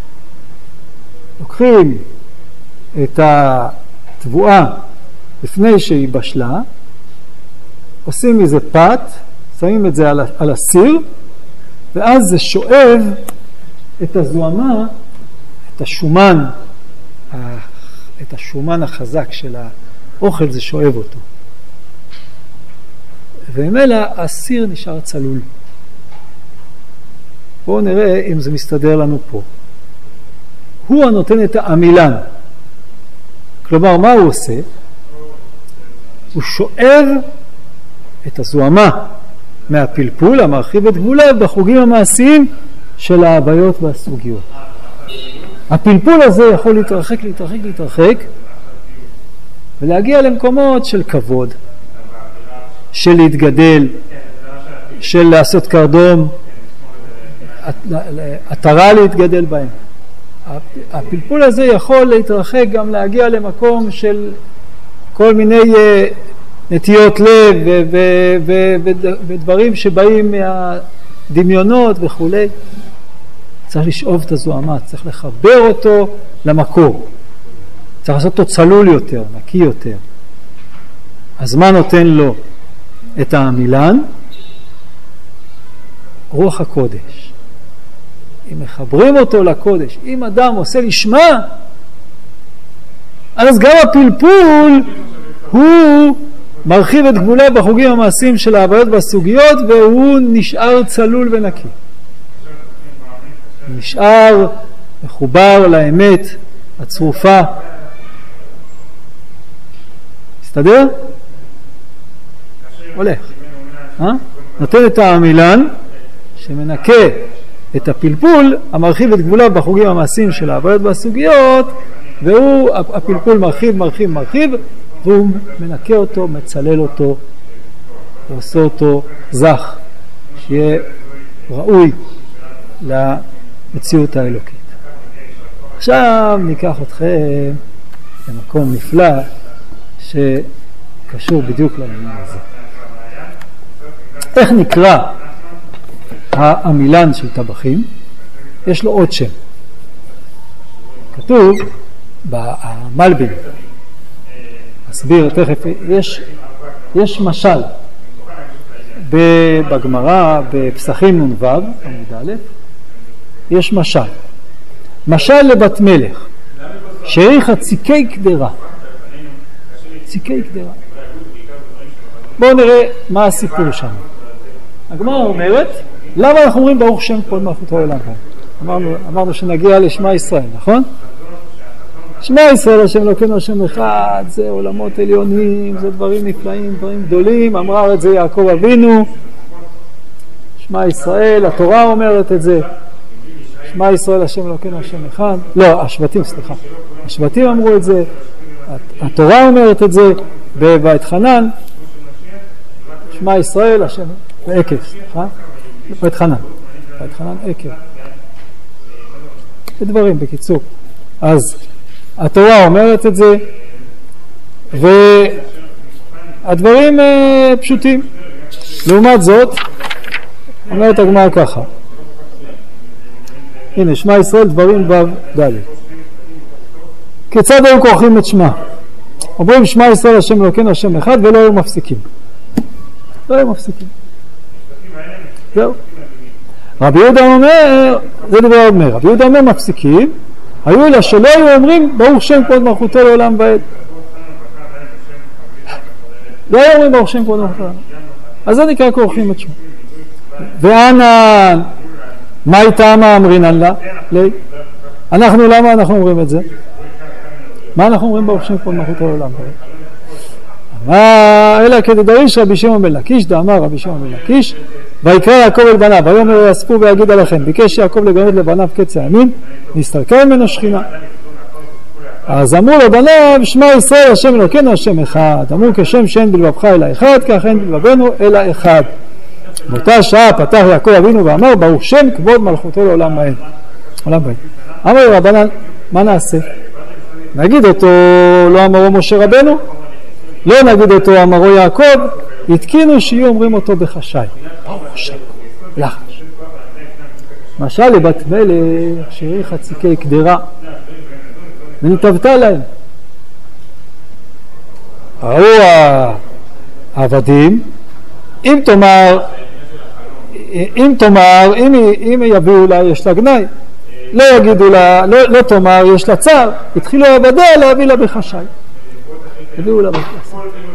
לוקחים את התבואה לפני שהיא בשלה, עושים מזה פת, שמים את זה על, על הסיר, ואז זה שואב את הזוהמה, את השומן, את השומן החזק של האוכל, זה שואב אותו. וממילא הסיר נשאר צלול. בואו נראה אם זה מסתדר לנו פה. הוא הנותן את העמילן. כלומר, מה הוא עושה? הוא שואב את הזוהמה מהפלפול המרחיב את גבוליו בחוגים המעשיים של ההוויות והסוגיות. הפלפול הזה יכול להתרחק, להתרחק, להתרחק ולהגיע למקומות של כבוד, של להתגדל, של לעשות קרדום, עטרה להתגדל בהם. הפלפול הזה יכול להתרחק גם להגיע למקום של כל מיני נטיות לב ודברים שבאים מהדמיונות וכולי. צריך לשאוב את הזוהמה, צריך לחבר אותו למקור, צריך לעשות אותו צלול יותר, נקי יותר. אז מה נותן לו את העמילן? רוח הקודש. אם מחברים אותו לקודש, אם אדם עושה לשמה, אז גם הפלפול הוא מרחיב את גבוליו בחוגים המעשיים של ההוויות והסוגיות, והוא נשאר צלול ונקי. נשאר מחובר לאמת הצרופה. מסתדר? הולך. אה? נותן את העמילן שמנקה את הפלפול המרחיב את גבוליו בחוגים המעשיים של ההוויות והסוגיות, והוא, הפלפול מרחיב, מרחיב, מרחיב, והוא מנקה אותו, מצלל אותו, ועושה אותו זך, שיהיה ראוי למציאות האלוקית. עכשיו ניקח אתכם למקום נפלא שקשור בדיוק לעניין הזה. איך נקרא העמילן של טבחים? יש לו עוד שם. כתוב במלבין, אסביר תכף, יש, יש משל בגמרא בפסחים נ"ו עמוד א', יש משל. משל לבת מלך שהאריכה ציקי קדרה. ציקי קדרה. בואו נראה מה הסיפור שם. הגמרא אומרת, למה אנחנו אומרים ברוך שם כל מלכותו העולם? אמרנו, אמרנו שנגיע לשמע ישראל, נכון? שמע ישראל השם אלוקינו השם אחד, זה עולמות עליונים, זה דברים נפלאים, דברים גדולים, אמר את זה יעקב אבינו. שמע ישראל, התורה אומרת את זה. שמע ישראל השם אלוקינו השם אחד. לא, השבטים, סליחה. השבטים אמרו את זה, התורה אומרת את זה, בבית חנן. שמע ישראל השם, ועקב, סליחה. בית חנן. בית חנן עקב. זה דברים, בקיצור. אז התורה אומרת את זה, והדברים אה, פשוטים. לעומת זאת, אומרת הגמרא ככה. הנה, שמע ישראל דברים ו' ד'. כיצד היו כורכים את שמע? אומרים שמע ישראל השם אלוקינו השם אחד, ולא היו מפסיקים. לא היו מפסיקים. זהו. רבי יהודה אומר, זה דבר אומר, רבי יהודה אומר מפסיקים, היו אלא שלא היו אומרים ברוך שם כבוד מלכותו לעולם ועד. לא היו אומרים ברוך שם כבוד מלכותו לעולם. אז זה נקרא כורכים את שמו. וענן, מה איתה מה אמרינן לה? לי. אנחנו, למה אנחנו אומרים את זה? מה אנחנו אומרים ברוך שם כבוד מלכותו לעולם ועד? אמר, אלא כדדריש רבי שמעון בן לקיש, דאמר רבי שמעון בן לקיש, ויקרא יעקב אל בניו, ויאמר יאספו ויגיד עליכם, ביקש יעקב לגנות לבניו קץ הימין, נסתלקה ממנו שכינה. אז אמרו לבניו, שמע ישראל השם אלוקינו השם אחד. אמרו כשם שאין בלבבך אלא אחד, כך אין בלבבנו אלא אחד. באותה שעה פתח יעקב אבינו ואמר, ברוך שם כבוד מלכותו לעולם ועד. עולם ועד. אמר רבנן, מה נעשה? נגיד אותו, לא אמרו משה רבנו? לא נגיד אותו, אמרו יעקב. התקינו שיהיו אומרים אותו בחשאי. ברוך שם, לחש. משל לבת מלך שהאריכה ציקי קדרה ונתבתה להם. ראו העבדים, אם תאמר, אם תאמר, אם, אם יביאו לה יש לה גנאי, לא יגידו לה, לא, לא תאמר יש לה צער, התחילו העבדיה להביא לה בחשאי. הביאו לה בחשאי.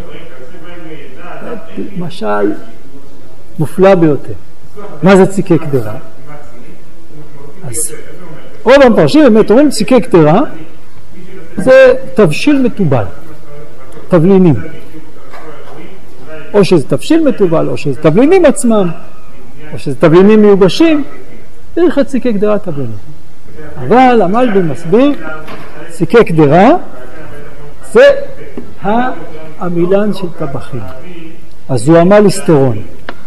משל מופלא ביותר. מה זה ציקי קדרה? אז רוב המפרשים באמת אומרים ציקי קדרה זה תבשיל מטובל, תבלינים. או שזה תבשיל מטובל, או שזה תבלינים עצמם, או שזה תבלינים מיובשים, ברכת ציקי קדרה תבלינים. אבל המלבי מסביר, ציקי קדרה זה העמילן של טבחים. אז הוא עמל היסטרון.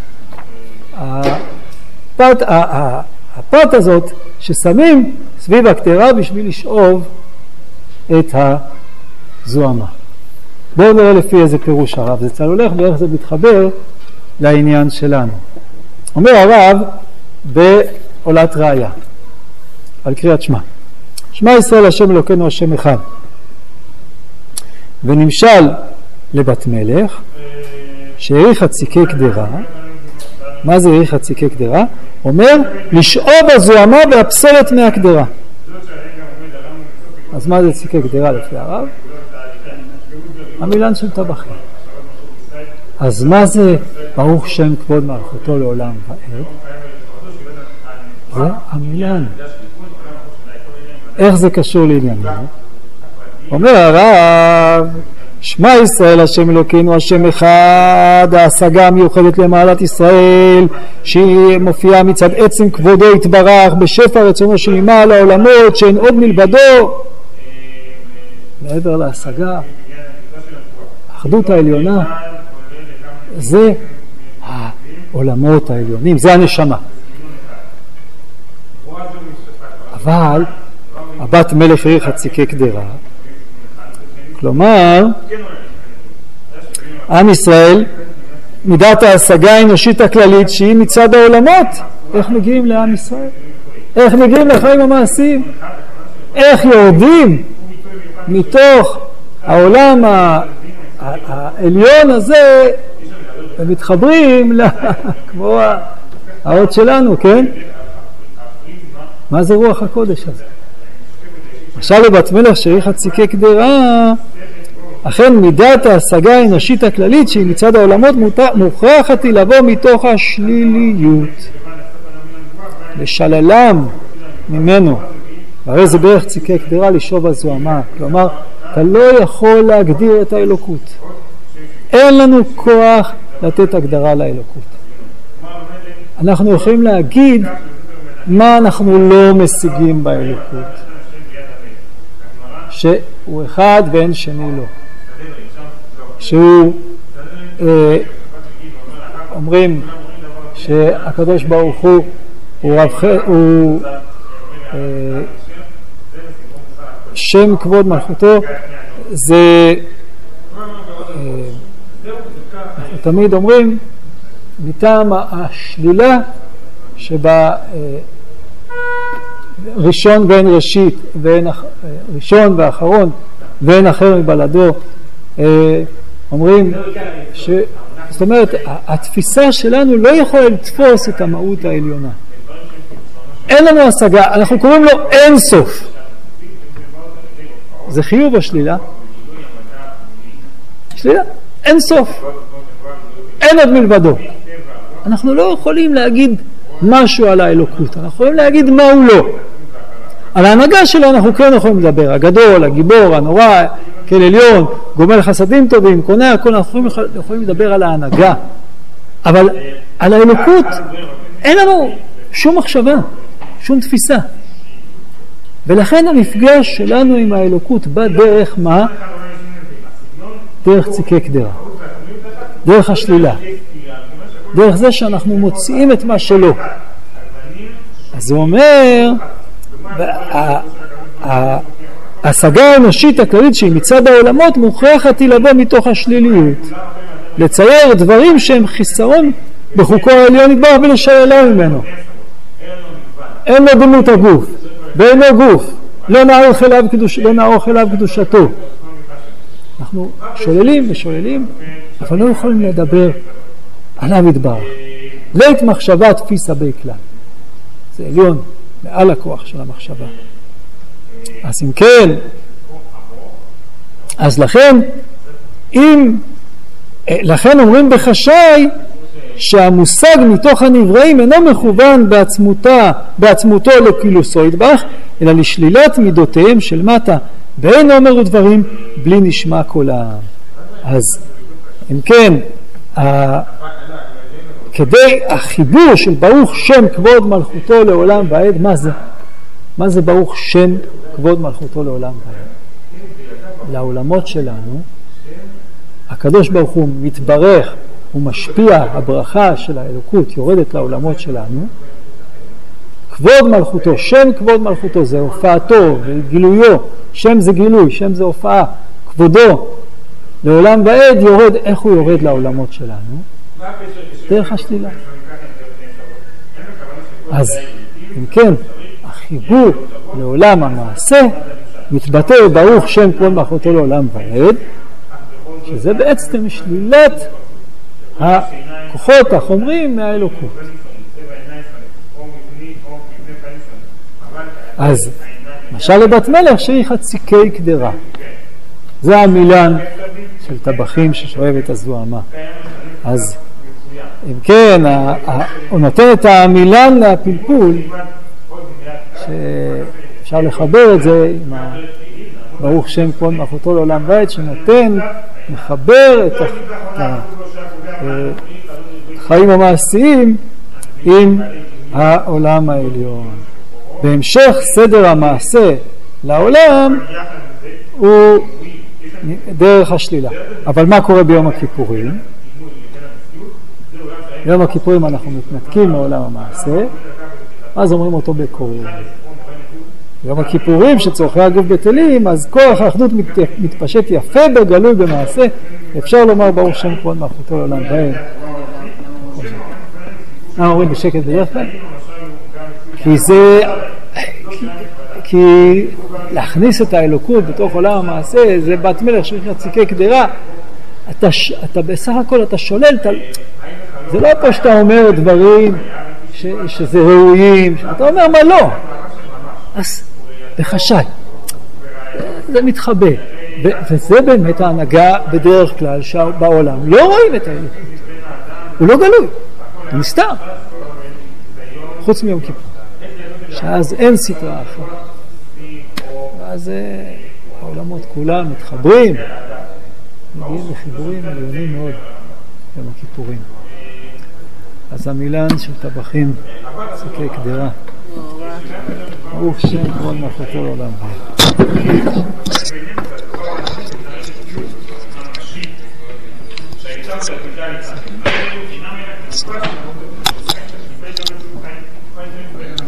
הפת, הפת הזאת ששמים סביב הקטרה בשביל לשאוב את הזוהמה. בואו נראה לפי איזה פירוש הרב זה צל הולך ואיך זה מתחבר לעניין שלנו. אומר הרב בעולת ראיה על קריאת שמע. שמע ישראל השם אלוקינו השם אחד. ונמשל לבת מלך שהעריכה ציקי קדרה. מה זה העריכה ציקי קדרה? אומר לשאוב הזוהמה והפסולת מהקדרה. אז מה זה ציקי קדרה לפי הרב? המילן של טבחים. אז מה זה ברוך שם כבוד מלכותו לעולם ועד? זה המילן. איך זה קשור לעניינו? אומר הרב, שמע ישראל השם אלוקינו השם אחד, ההשגה המיוחדת למעלת ישראל שהיא מופיעה מצד עצם כבודו יתברך בשפע רצונו שנמע על העולמות שאין עוד מלבדו. מעבר להשגה, האחדות העליונה זה העולמות העליונים, זה הנשמה. אבל הבת מלך העריכה ציקי קדרה, כלומר עם ישראל מידת ההשגה האנושית הכללית שהיא מצד העולמות. איך מגיעים לעם ישראל? איך מגיעים לחיים המעשיים? איך יורדים מתוך העולם העליון הזה ומתחברים כמו האות שלנו, כן? מה זה רוח הקודש הזה? עכשיו לבת מלך שהעריכה ציקי קדרה, אכן מידת ההשגה האנושית הכללית שהיא מצד העולמות מוכרחת היא לבוא מתוך השליליות לשללם ממנו. הרי זה בערך ציקי קדרה לשאוב הזוהמה. כלומר, אתה לא יכול להגדיר את האלוקות. אין לנו כוח לתת הגדרה לאלוקות. אנחנו יכולים להגיד מה אנחנו לא משיגים באלוקות. שהוא אחד ואין שני לו. שהוא אה, אומרים שהקדוש ברוך הוא הוא, רב, הוא אה, שם כבוד מלכותו. זה אה, אנחנו תמיד אומרים מטעם השלילה שבה אה, ראשון ואין ראשית ואין ראשון ואחרון ואין אחר מבלדו. אומרים ש... זאת אומרת התפיסה שלנו לא יכולה לתפוס את המהות העליונה. אין לנו השגה, אנחנו קוראים לו אין סוף. זה חיוב או שלילה? שלילה, אין סוף, אין עוד מלבדו. אנחנו לא יכולים להגיד משהו על האלוקות, אנחנו יכולים להגיד מה הוא לא. על ההנהגה שלו אנחנו כן יכולים לדבר, הגדול, הגיבור, הנורא, כל עליון, גומל חסדים טובים, קונה הכל, אנחנו יכולים, יכולים לדבר על ההנהגה. אבל על האלוקות אין לנו שום מחשבה, שום תפיסה. ולכן המפגש שלנו עם האלוקות בא דרך מה? דרך ציקי קדרה, דרך השלילה, דרך זה שאנחנו מוציאים את מה שלא. אז הוא אומר, ההשגה האנושית הכללית שהיא מצד העולמות מוכרחת היא לבוא מתוך השליליות, לצייר דברים שהם חיסרון בחוקו העליון יתברך ולשללה ממנו. אין לו דמות הגוף, ואין לו גוף, לא נערוך אליו, קדוש, לא נערוך אליו קדושתו. אנחנו שוללים ושוללים, אבל לא יכולים לדבר עליו יתברך. לית מחשבה תפיסה בי כלל. זה עליון, מעל הכוח של המחשבה. אז אם כן, אז לכן, אם, לכן אומרים בחשאי, שהמושג מתוך הנבראים אינו מכוון בעצמותה, בעצמותו לקילוסו יתברך, אלא לשלילת מידותיהם של מטה, ואין אומרו דברים בלי נשמע קולם. אז אם כן, כדי החיבור של ברוך שם כבוד מלכותו לעולם ועד, מה זה? מה זה ברוך שם כבוד מלכותו לעולם ועד? לעולמות שלנו, הקדוש ברוך הוא מתברך, הוא משפיע, הברכה של האלוקות יורדת לעולמות שלנו, כבוד מלכותו, שם כבוד מלכותו זה הופעתו וגילויו, שם זה גילוי, שם זה הופעה, כבודו לעולם ועד יורד, איך הוא יורד לעולמות שלנו? דרך השלילה. אז אם כן, החיבור לעולם המעשה מתבטא ברוך שם כבוד מלכותו לעולם ועד, שזה בעצם שלילת הכוחות החומריים מהאלוקות. אז משל לבת מלך שהיא חציקי קדרה, זה המילן של טבחים ששואב את הזוהמה. אז אם כן, הוא נותן את המילן לפלפול, שאפשר לחבר את זה עם ברוך שם כבוד מלכותו לעולם ועד, שנותן, מחבר את החיים המעשיים עם העולם העליון. בהמשך סדר המעשה לעולם הוא דרך השלילה. אבל מה קורה ביום הכיפורים? ביום הכיפורים אנחנו מתנתקים מעולם המעשה, אז אומרים אותו בקור. ביום הכיפורים שצורכי הגוף בטלים, אז כוח האחדות מת, מתפשט יפה בגלוי במעשה, אפשר לומר ברוך שם כבוד מלכותו לעולם ועד. מה אומרים בשקט בדרך כלל? כי זה, כי, כי להכניס את האלוקות בתוך עולם המעשה, זה בת מלך שיש חציקי קדרה, אתה, אתה בסך הכל אתה שולל, אתה, זה לא פה שאתה אומר דברים ש, שזה ראויים, אתה אומר מה לא, אז בחשאי, זה מתחבא, ו, וזה באמת ההנהגה בדרך כלל שבעולם לא רואים את האלוקות, הוא לא גלוי, הוא נסתר, חוץ מיום כיפור, שאז אין סתרה אחרת, ואז העולמות כולם מתחברים, מגיעים לחיבורים עליונים מאוד ביום הכיפורים. אז המילן של טבחים, ציקי קדרה, ברוך שם כבוד מלכותו לעולם ועד.